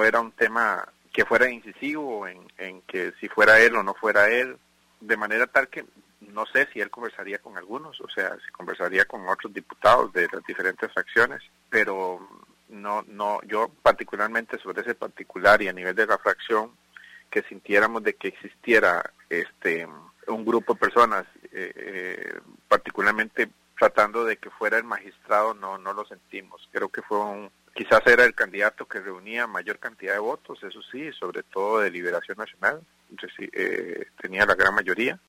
fuera un tema que fuera incisivo en que si fuera él o no fuera él, de manera tal que no sé si él conversaría con algunos, o sea, si conversaría con otros diputados de las diferentes fracciones, pero no, yo particularmente sobre ese particular y a nivel de la fracción, que sintiéramos de que existiera un grupo de personas, particularmente tratando de que fuera el magistrado, no lo sentimos. Creo que quizás era el candidato que reunía mayor cantidad de votos, eso sí, sobre todo de Liberación Nacional, tenía la gran mayoría.